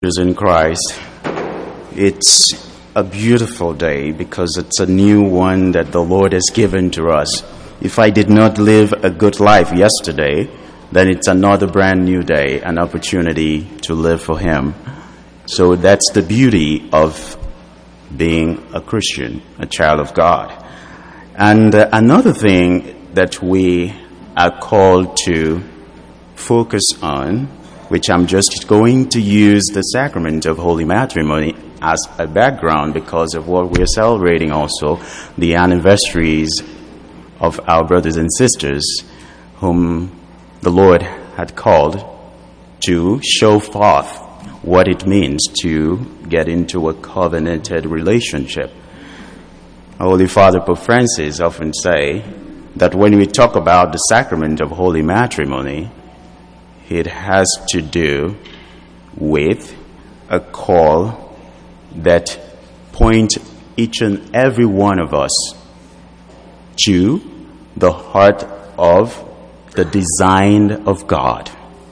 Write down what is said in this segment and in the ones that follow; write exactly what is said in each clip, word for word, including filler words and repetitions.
In Christ, it's a beautiful day because it's a new one that the Lord has given to us. If I did not live a good life yesterday, then it's another brand new day, an opportunity to live for Him. So that's the beauty of being a Christian, a child of God. And uh, another thing that we are called to focus on, which I'm just going to use the sacrament of holy matrimony as a background because of what we're celebrating also, the anniversaries of our brothers and sisters whom the Lord had called to show forth what it means to get into a covenanted relationship. Holy Father Pope Francis often say that when we talk about the sacrament of holy matrimony, it has to do with a call that points each and every one of us to the heart of the design of God.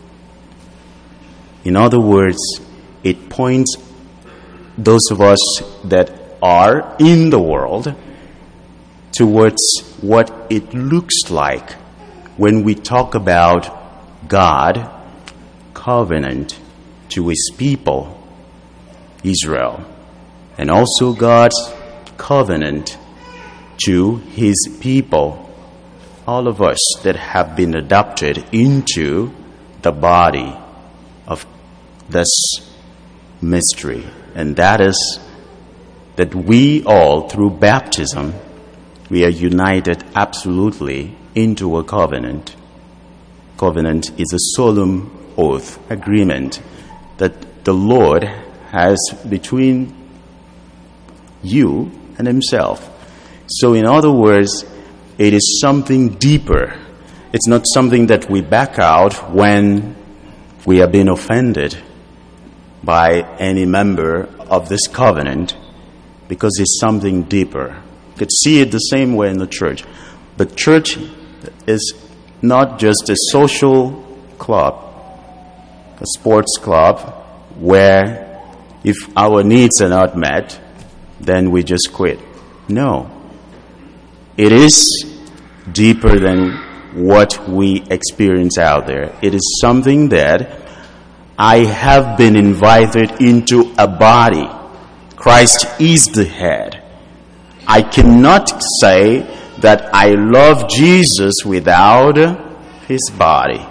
In other words, it points those of us that are in the world towards what it looks like when we talk about God covenant to His people, Israel, and also God's covenant to His people, all of us that have been adopted into the body of this mystery. And that is that we all, through baptism, we are united absolutely into a covenant. Covenant is a solemn oath, agreement that the Lord has between you and Himself. So in other words, it is something deeper. It's not something that we back out when we have been offended by any member of this covenant, because it's something deeper. You could see it the same way in the church. The church is not just a social club, a sports club, where if our needs are not met, then we just quit. No. It is deeper than what we experience out there. It is something that I have been invited into a body. Christ is the head. I cannot say that I love Jesus without His body.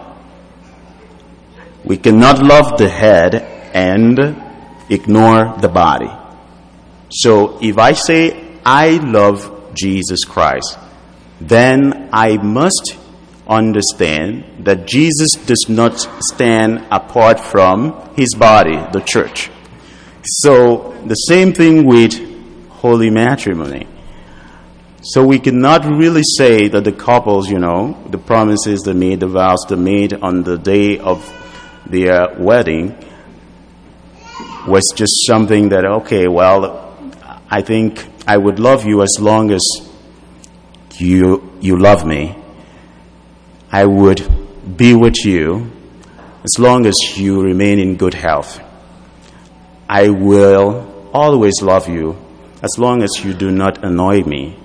We cannot love the head and ignore the body. So if I say I love Jesus Christ, then I must understand that Jesus does not stand apart from His body, the church. So the same thing with holy matrimony. So we cannot really say that the couples, you know, the promises they made, the vows they made on the day of their wedding was just something that, okay, well, I think I would love you as long as you you love me. I would be with you as long as you remain in good health. I will always love you as long as you do not annoy me.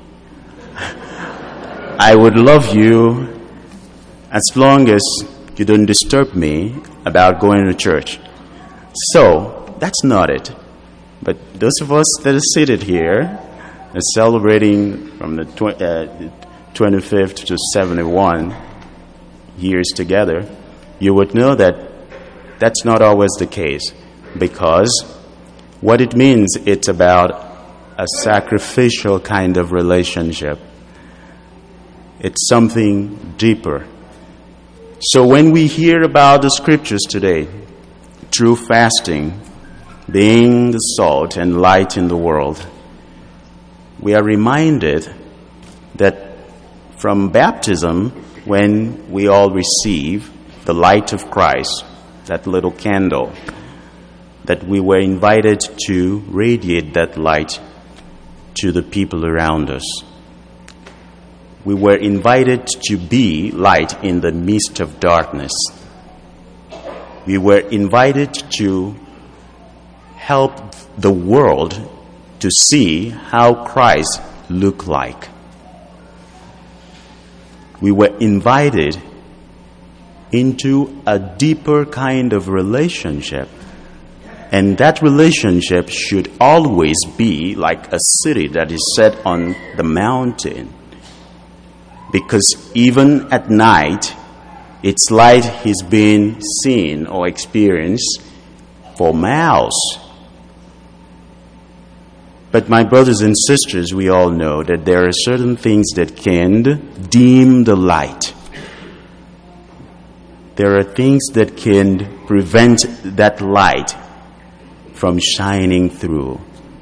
I would love you as long as you don't disturb me about going to church. So, that's not it. But those of us that are seated here are celebrating from the tw- uh, twenty-fifth to seventy-one years together, you would know that that's not always the case, because what it means, it's about a sacrificial kind of relationship. It's something deeper. So when we hear about the scriptures today, true fasting being the salt and light in the world, we are reminded that from baptism, when we all receive the light of Christ, that little candle, that we were invited to radiate that light to the people around us. We were invited to be light in the midst of darkness. We were invited to help the world to see how Christ looked like. We were invited into a deeper kind of relationship. And that relationship should always be like a city that is set on the mountain. Because even at night, its light is being seen or experienced for miles. But my brothers and sisters, we all know that there are certain things that can dim the light. There are things that can prevent that light from shining through.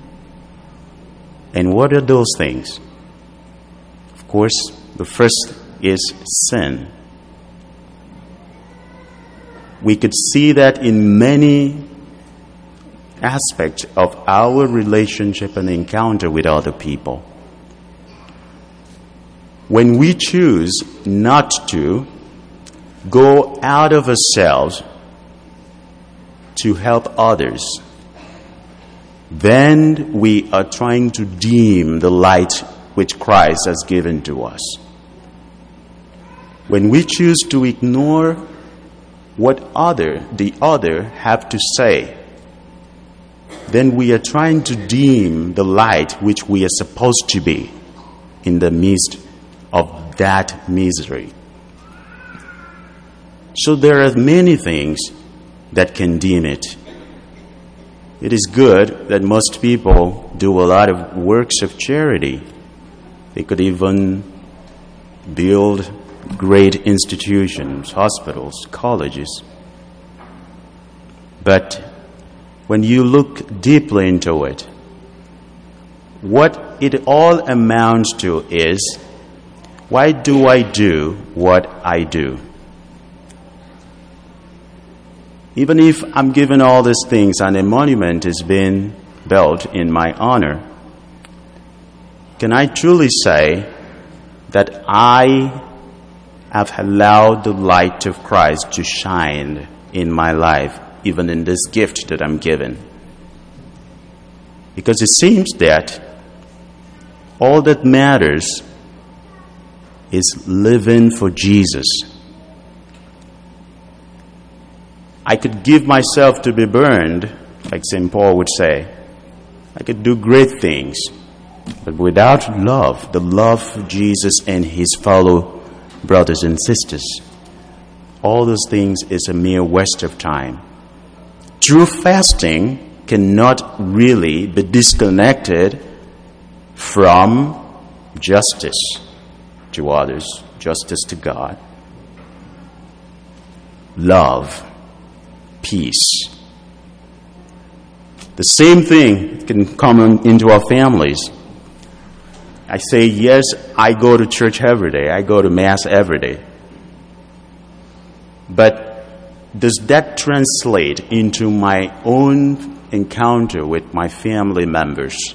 And what are those things? Of course, the first is sin. We could see that in many aspects of our relationship and encounter with other people. When we choose not to go out of ourselves to help others, then we are trying to dim the light which Christ has given to us. When we choose to ignore what other, the other have to say, then we are trying to dim the light which we are supposed to be in the midst of that misery. So there are many things that can dim it. It is good that most people do a lot of works of charity. They could even build great institutions, hospitals, colleges. But when you look deeply into it, what it all amounts to is, why do I do what I do? Even if I'm given all these things and a monument is being built in my honor, can I truly say that I have allowed the light of Christ to shine in my life, even in this gift that I'm given? Because it seems that all that matters is living for Jesus. I could give myself to be burned, like Saint Paul would say. I could do great things. But without love, the love for Jesus and his fellow brothers and sisters, all those things is a mere waste of time. True fasting cannot really be disconnected from justice to others, justice to God, love, peace. The same thing can come into our families. I say, yes, I go to church every day. I go to Mass every day. But does that translate into my own encounter with my family members?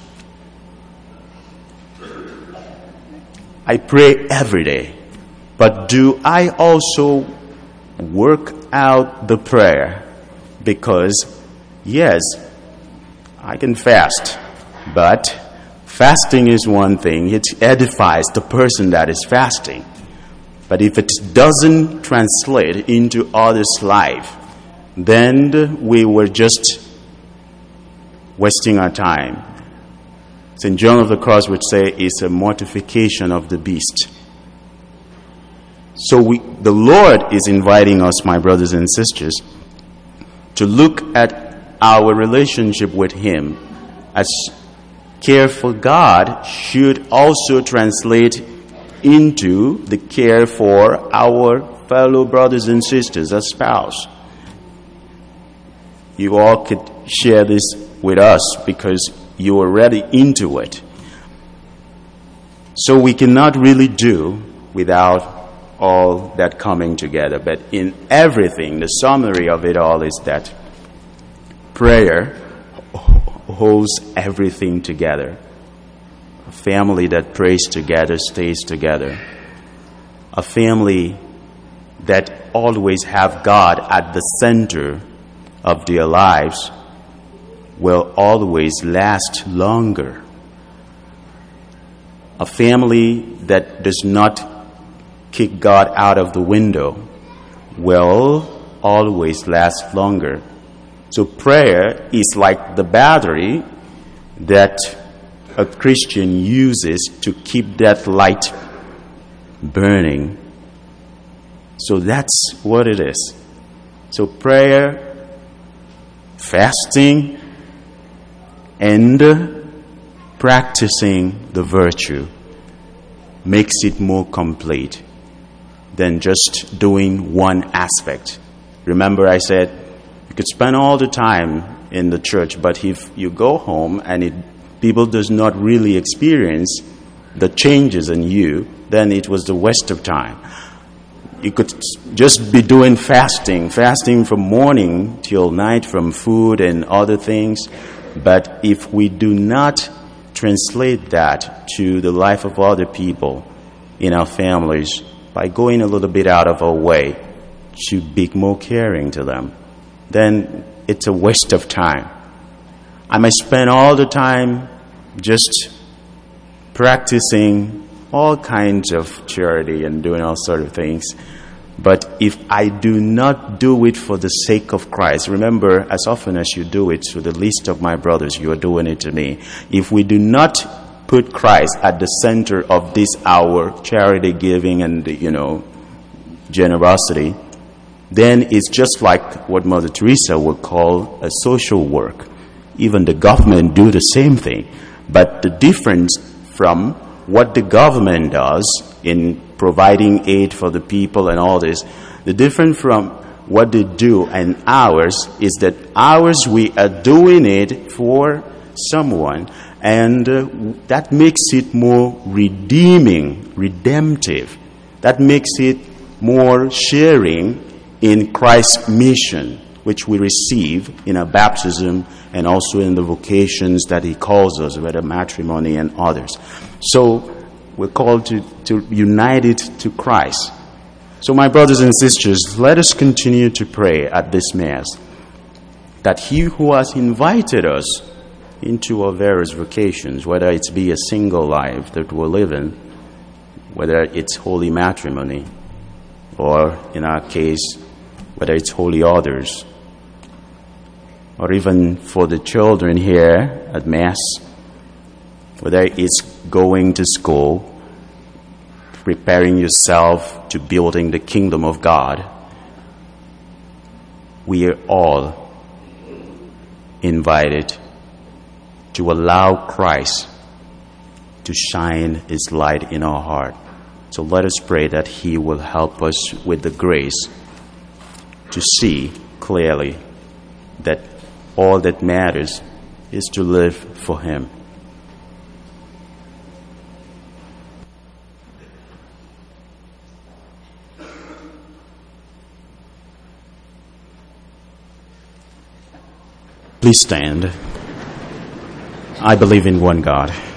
I pray every day. But do I also work out the prayer? Because, yes, I can fast, but fasting is one thing. It edifies the person that is fasting. But if it doesn't translate into others' life, then we were just wasting our time. Saint John of the Cross would say it's a mortification of the beast. So we, the Lord is inviting us, my brothers and sisters, to look at our relationship with Him as care for God should also translate into the care for our fellow brothers and sisters as spouse. You all could share this with us because you are already into it. So we cannot really do without all that coming together. But in everything, the summary of it all is that prayer holds everything together. A family that prays together stays together. A family that always have God at the center of their lives will always last longer. A family that does not kick God out of the window will always last longer. So prayer is like the battery that a Christian uses to keep that light burning. So that's what it is. So prayer, fasting, and practicing the virtue makes it more complete than just doing one aspect. Remember I said you could spend all the time in the church, but if you go home and it, people does not really experience the changes in you, then it was the waste of time. You could just be doing fasting, fasting from morning till night from food and other things. But if we do not translate that to the life of other people in our families by going a little bit out of our way to be more caring to them, then it's a waste of time. I might spend all the time just practicing all kinds of charity and doing all sorts of things. But if I do not do it for the sake of Christ, remember, as often as you do it to the least of my brothers, you are doing it to me. If we do not put Christ at the center of this our charity giving and, you know, generosity, then it's just like what Mother Teresa would call a social work. Even the government do the same thing. But the difference from what the government does in providing aid for the people and all this, the difference from what they do and ours is that ours, we are doing it for someone, and uh, that makes it more redeeming, redemptive. That makes it more sharing in Christ's mission, which we receive in our baptism and also in the vocations that he calls us, whether matrimony and others. So we're called to, to unite it to Christ. So my brothers and sisters, let us continue to pray at this Mass that he who has invited us into our various vocations, whether it be a single life that we're living, whether it's holy matrimony, or in our case, whether it's holy orders, or even for the children here at Mass, whether it's going to school, preparing yourself to building the kingdom of God, we are all invited to allow Christ to shine his light in our heart. So let us pray that he will help us with the grace to see clearly that all that matters is to live for him. Please stand. I believe in one God,